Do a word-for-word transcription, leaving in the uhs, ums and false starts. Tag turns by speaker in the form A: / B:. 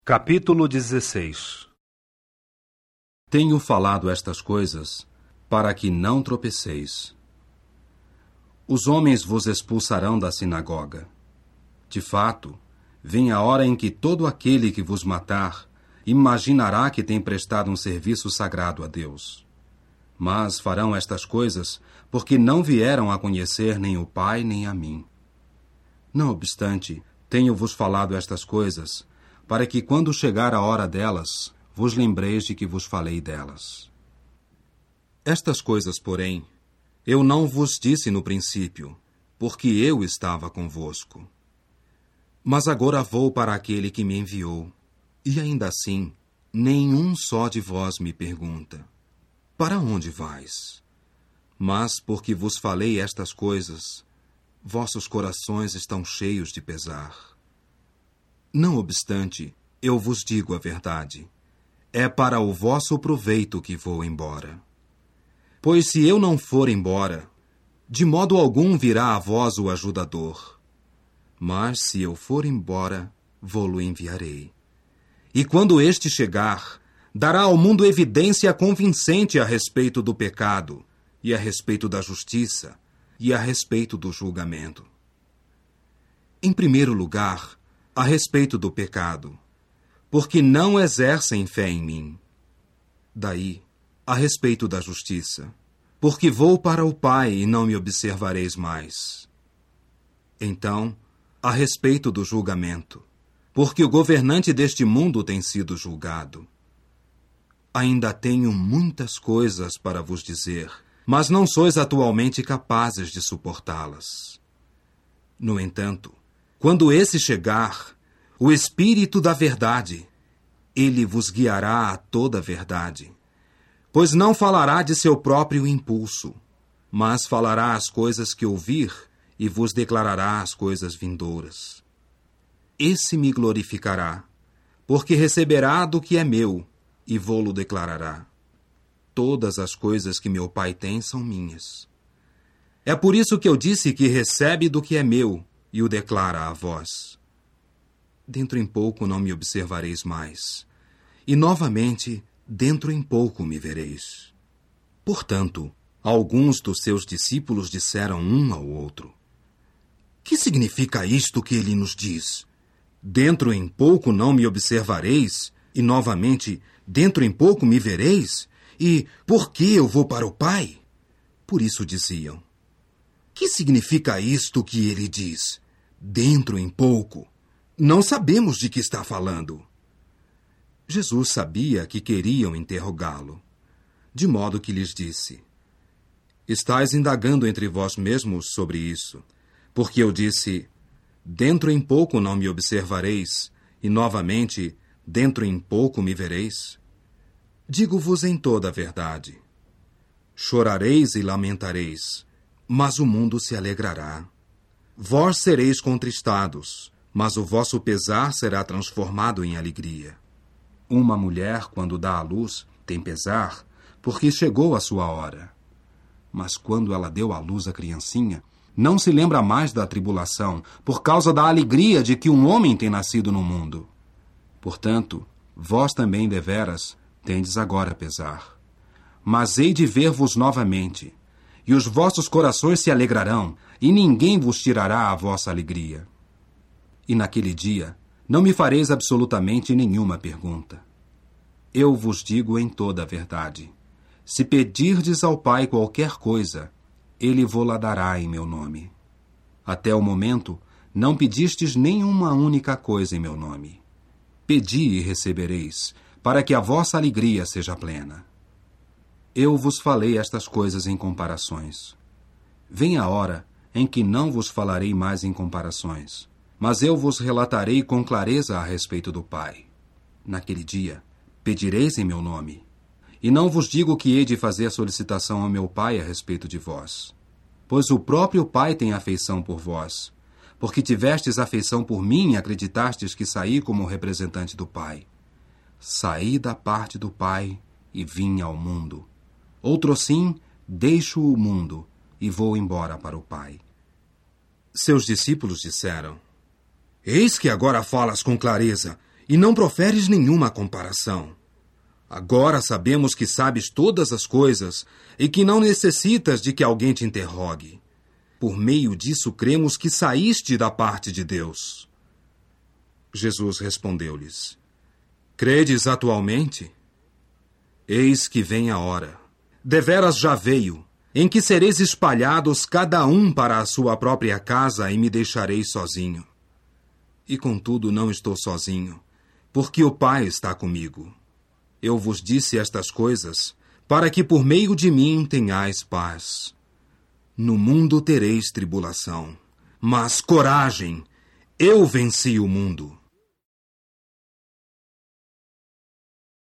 A: Capítulo dezesseis.
B: Tenho falado estas coisas para que não tropeceis. Os homens vos expulsarão da sinagoga. De fato, vem a hora em que todo aquele que vos matar imaginará que tem prestado um serviço sagrado a Deus. Mas farão estas coisas porque não vieram a conhecer nem o Pai nem a mim. Não obstante, tenho-vos falado estas coisas para que, quando chegar a hora delas, vos lembreis de que vos falei delas. Estas coisas, porém, eu não vos disse no princípio, porque eu estava convosco. Mas agora vou para aquele que me enviou, e ainda assim, nenhum só de vós me pergunta: para onde vais? Mas, porque vos falei estas coisas, vossos corações estão cheios de pesar. Não obstante, eu vos digo a verdade. É para o vosso proveito que vou embora. Pois se eu não for embora, de modo algum virá a vós o ajudador. Mas se eu for embora, vô-lo enviarei. E quando este chegar, dará ao mundo evidência convincente a respeito do pecado, e a respeito da justiça, e a respeito do julgamento. Em primeiro lugar, a respeito do pecado, porque não exercem fé em mim. Daí, a respeito da justiça, porque vou para o Pai e não me observareis mais. Então, a respeito do julgamento, porque o governante deste mundo tem sido julgado. Ainda tenho muitas coisas para vos dizer, mas não sois atualmente capazes de suportá-las. No entanto, quando esse chegar, o Espírito da Verdade, ele vos guiará a toda a verdade, pois não falará de seu próprio impulso, mas falará as coisas que ouvir e vos declarará as coisas vindouras. Esse me glorificará, porque receberá do que é meu e vô-lo declarará. Todas as coisas que meu Pai tem são minhas. É por isso que eu disse que recebe do que é meu e o declara a vós. Dentro em pouco não me observareis mais, e novamente dentro em pouco me vereis. Portanto, alguns dos seus discípulos disseram um ao outro: que significa isto que ele nos diz? Dentro em pouco não me observareis, e novamente dentro em pouco me vereis? E por que eu vou para o Pai? Por isso diziam: que significa isto que ele diz? Dentro em pouco. Não sabemos de que está falando. Jesus sabia que queriam interrogá-lo, de modo que lhes disse: estais indagando entre vós mesmos sobre isso, porque eu disse: dentro em pouco não me observareis, e novamente, dentro em pouco me vereis? Digo-vos em toda a verdade: chorareis e lamentareis, mas o mundo se alegrará. Vós sereis contristados, mas o vosso pesar será transformado em alegria. Uma mulher, quando dá à luz, tem pesar, porque chegou a sua hora. Mas quando ela deu à luz a criancinha, não se lembra mais da tribulação, por causa da alegria de que um homem tem nascido no mundo. Portanto, vós também, deveras, tendes agora pesar. Mas hei de ver-vos novamente, e os vossos corações se alegrarão, e ninguém vos tirará a vossa alegria. E naquele dia não me fareis absolutamente nenhuma pergunta. Eu vos digo em toda a verdade: se pedirdes ao Pai qualquer coisa, ele vo-la dará em meu nome. Até o momento, não pedistes nenhuma única coisa em meu nome. Pedi e recebereis, para que a vossa alegria seja plena. Eu vos falei estas coisas em comparações. Vem a hora em que não vos falarei mais em comparações, mas eu vos relatarei com clareza a respeito do Pai. Naquele dia, pedireis em meu nome. E não vos digo que hei de fazer solicitação ao meu Pai a respeito de vós, pois o próprio Pai tem afeição por vós, porque tivestes afeição por mim e acreditastes que saí como representante do Pai. Saí da parte do Pai e vim ao mundo. Outrosim, deixo o mundo e vou embora para o Pai. Seus discípulos disseram: eis que agora falas com clareza, e não proferes nenhuma comparação. Agora sabemos que sabes todas as coisas e que não necessitas de que alguém te interrogue. Por meio disso cremos que saíste da parte de Deus. Jesus respondeu-lhes: Credes atualmente? Eis que vem a hora, deveras já veio, em que sereis espalhados cada um para a sua própria casa e me deixareis sozinho. E contudo não estou sozinho, porque o Pai está comigo. Eu vos disse estas coisas, para que por meio de mim tenhais paz. No mundo tereis tribulação, mas coragem, eu venci o mundo.